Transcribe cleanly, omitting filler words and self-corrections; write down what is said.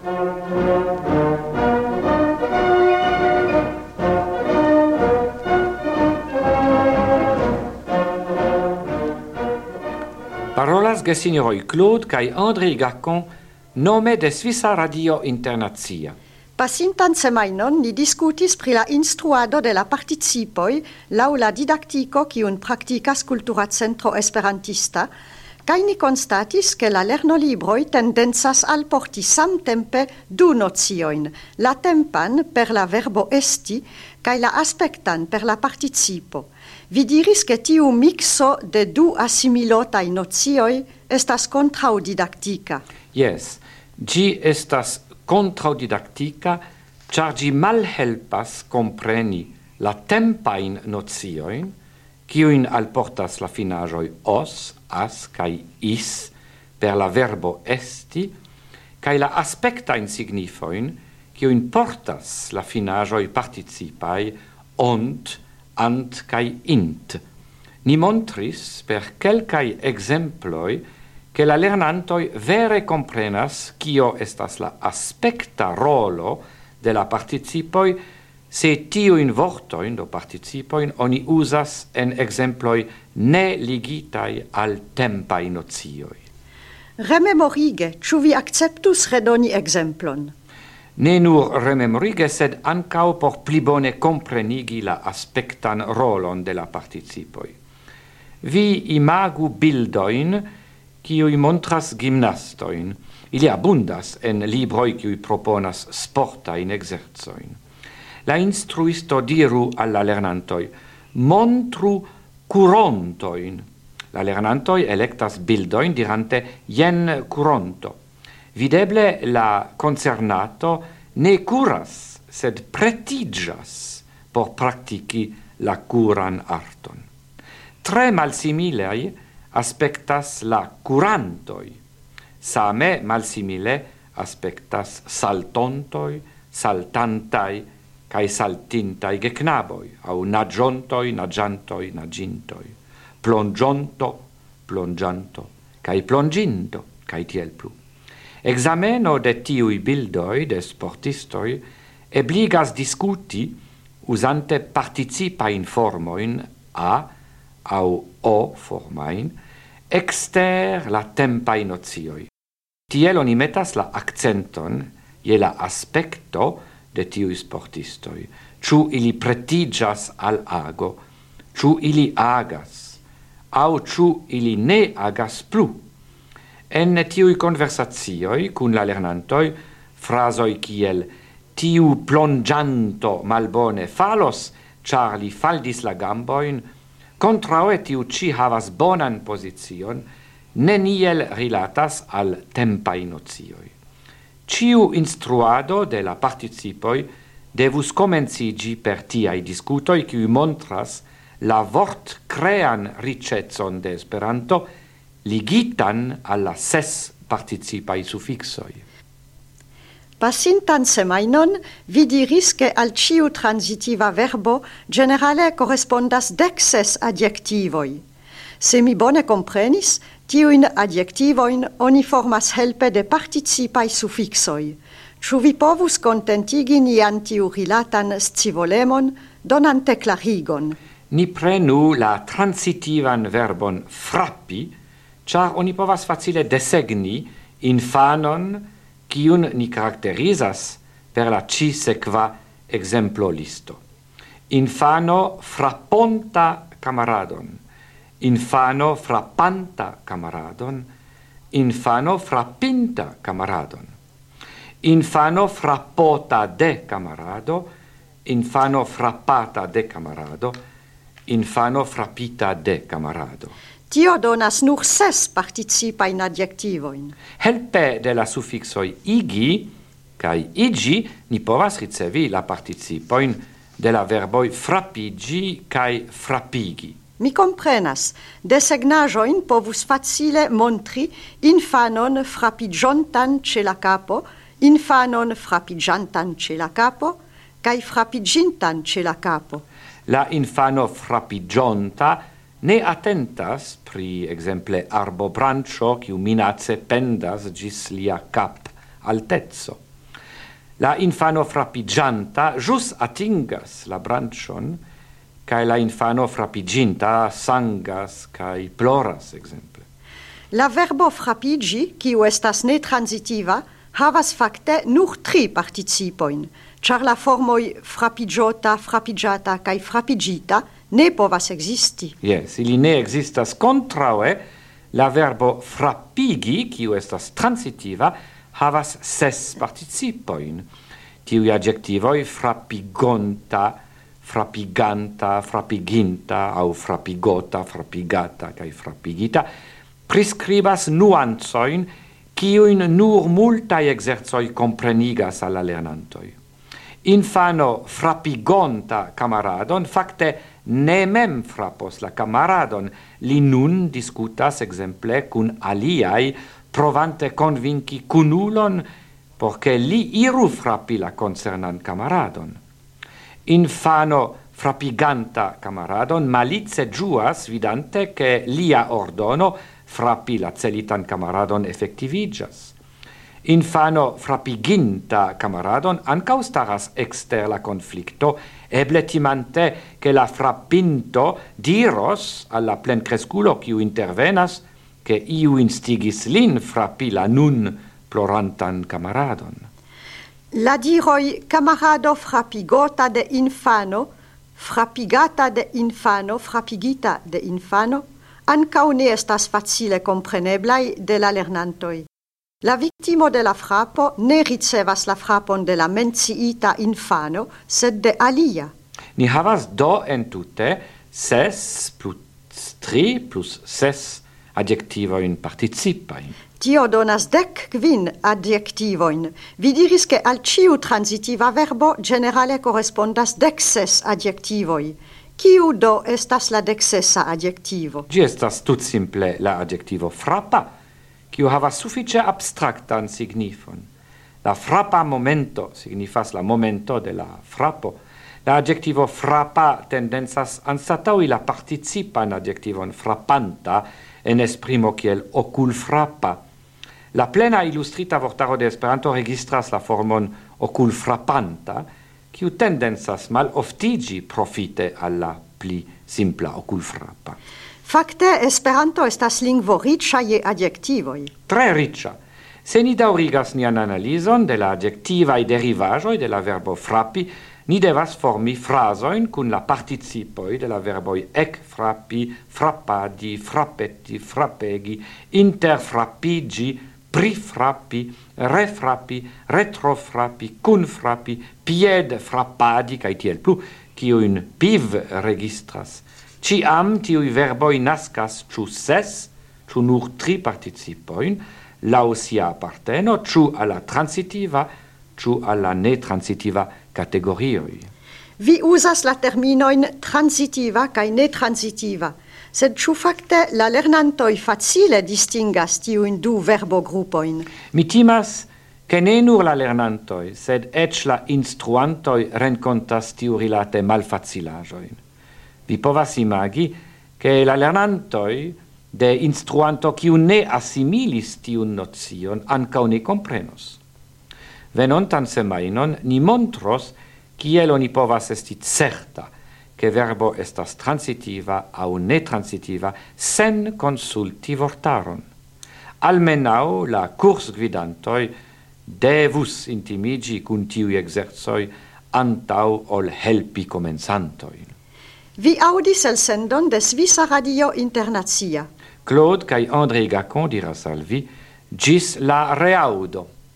Parolas gesignoroi Claude kai André Gacon, nome de Svisa Radio Internazia. Pasintan semajnon ni diskutis pri la instruado de la participoj laŭ la didaktico kiun praktikas Kultura Centro Esperantista, kaj ni konstatis ke la lernolibroj tendencas alporti samtempe du nociojn, la tempan per la verbo esti kaj la aspektan per la participo. Vi diris ke tiu mixo de du assimilotaj nocioj estas kontraŭdidaktika. Yes, gi estas kontraŭdidaktika, ĉar ĝi malhelpas kompreni la tempajn nociojn, kiujn alportas la finaĵoj os, as kaj is per la verbo esti, kaj la aspektajn signifojn, kiujn portas la finaĵoj participaj ont, ant kaj int. Ni montris per kelkaj ekzemploj che la lernantoj vere comprenas kio estas la aspekta rolo de la participoj, se tiujn vortojn do participojn oni uzas en ekzemploj ne ligitaj al tempaj nocioj. Rememorige, ĉu vi akceptus redoni ekzemplon? Ne nur rememorige, sed ankaŭ por pli bone komprenigi la aspektan rolon de la participoj. Vi imagu bildojn kiuj montras gimnastojn. Ili abundas en libroj kiuj proponas sportajn ekzercojn. La instruisto diru al la lernantoj: montru kurontojn. La lernantoj elektas bildojn dirante jen kuronto. Videble la concernato ne curas, sed pretigas por praktiki la curan arton. Tre malsimilei aspectas la curantoi. Same malsimile aspectas saltontoi, saltantai, kai saltintai geknaboi, au naĝontoi, naĝantoi, naĝintoi, plonĝonto, plonĝanto, kai plonĝinto, kai tiel plu. Exameno de tiui bildoi de sportistoi ebligas discuti usante participain formoin a au o formain exter la tempai nocioi. Tiel oni metas la accenton je la aspecto de tiui sportistoi. Ciu ili pretigas al ago, ciu ili agas, au ciu ili ne agas plu. En tiui conversazioi cun la lernantoi, frasoi kiel tiu plongianto malbone falos, char li faldis la gamboin, contraue tiu ci havas bonan position, neniel rilatas al tempai nocioi. Ciu instruado de la participoi devus comencigi per tiai discutoi qui montras la vort crean ricetson de Esperanto ligitan alla 6 participai suffixoi. Pasintan semajnon vi diris ke al ciu transitiva verbo generale correspondas 16 adjektivoj. Se mi bone comprenis, tiujn adjektivojn oni formas helpe de participai suffixoj. Ĉu vi povus kontentigi nian tiu rilatan scivolemon, donante klarigon? Ni prenu la transitivan verbon frappi, char oni povas facile desegni infanon kiun ni caracterizas per la ci sequa exemplo listo. Infano frapponta camaradon, infano frappanta camaradon, infano frappinta camaradon, infano frappota de camarado, infano frappata de camarado, infano frappita de camarado. Tio donas nur 6 participain adjektivoin. Helpe de la suffixoi igi kai igi ni povas ricevi la participoin de la verboi frappigi kai frappigi. Mi comprenas. Desegnajoin povus facile montri infanon frappigiontan ce la capo, infanon frappigiantan ce la capo, kai frappigintan ce la capo. La infano frappigionta ne attentas pri exemple arbobrancio kiu minace pendas gis lia cap altezzo. La infano frappigianta jus atingas la branchon, cae la infano frappiginta sangas cae ploras, exemple. La verbo frappigi, kiu estas netransitiva, havas fakte nur 3 participoin, char la formoi frappigiota, frappigiata cae frappigita ne povas existi. Yes, ili ne existas contraue, la verbo frappigi, kiu estas transitiva, havas 6 participoin. Tiui adjectivoi frappigonta, frappiganta, frappiginta, au frappigota, frappigata, cae frappigita, prescribas nuanzoin, kiuin nur multae exerzoi comprenigas alla lernantoi. Infano frappigonta camaradon, facte ne mem frappos la camaradon, li nun discutas exemple cun aliai, provante convinci cunulon, porce li iru frappi la concernan camaradon. Infano frappiganta camaradon malice giuas, vidante che lia ordono frappi la celitan camaradon effectivigas. Infano frappiginta camaradon ancau staras exter la conflicto, eble timante che la frappinto diros alla plencresculo quiu intervenas che iu instigis lin frappi la nun plorantan camaradon. La diroi camarado frappigota de infano, frappigata de infano, frappigita de infano, ancau ne estas facile compreneblai de la lernantoi. La victimo de la frappo ne ricevas la frappon de la menciita infano, sed de alia. Ni havas do entute 6 plus 3 plus 6 adjectivoin participain. Tio donas 15 adjectivoin. Vi diris che al ciu transitiva verbo generale correspondas 16 adjectivoi. Ciu do estas la 16 adjectivo? Gi estas tut simple la adjectivo frappa, kiu havas sufiĉe abstraktan signifon. La frappa momento signifas la momento de la frappo. La adjectivo frappa tendensas anstataŭi la participan adjektivon frappanta en esprimo kiel ocul frappa. La plena illustrita vortaro de Esperanto registras la formon ocul frappanta, kiu tendensas maloftigi profite alla pli simpla ocul frappa. Fakte, Esperanto estas lingvo riĉa je adjektivoj. Tre riĉa. Se ni daŭrigas nian analizon de la adjektivaj derivaĵoj de la verbo frappi, ni devas formi frazojn kun la participoj de la verboj ekfrappi, frappadi, frappetti, frappegi, interfrappigi, prifrappi, refrappi, retrofrappi, cunfrappi, piedfrappadi, kaj tiel plu, kiujn piv registras. Ciam tiui verboi nascas ciu 6, ciu nur 3 participoin, lau sia apparteno, ciu alla transitiva, ciu alla netransitiva categorioi. Vi usas la terminoin transitiva kai netransitiva, sed ciu facte la lernantoi facile distingas tiuin du verbogrupoin? Mi timas che ne nur la lernantoi, sed ec la instruantoi rencontas tiu rilate malfacilajoin. Vi povas imagi che la lernantoi de instruanto kiu ne assimilis tiun nozion ancau ne comprenos. Venontan semainon ni montros kiel oni povas esti certa che verbo estas transitiva au netransitiva sen consulti vortaron. Almenau la cursgvidantoi devus intimigi cun tiui exerzoi antau ol helpi comenzantoi. Vi audis el sendon de Svisa Radio Internazia. Claude kai André Gacon diras al vi, gis la reaudo.